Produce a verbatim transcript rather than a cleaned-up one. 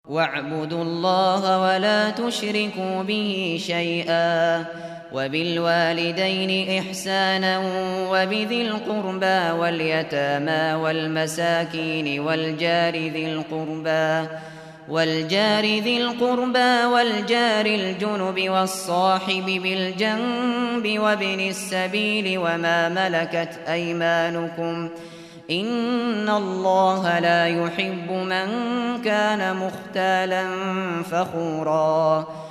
واعبدوا الله ولا تشركوا به شيئا وبالوالدين إحسانا وبذي القربى واليتامى والمساكين والجار ذي القربى والجار ذي القربى والجار الجنب والصاحب بالجنب وابن السبيل وما ملكت أيمانكم إن الله لا يحب من كان مختالا فخورا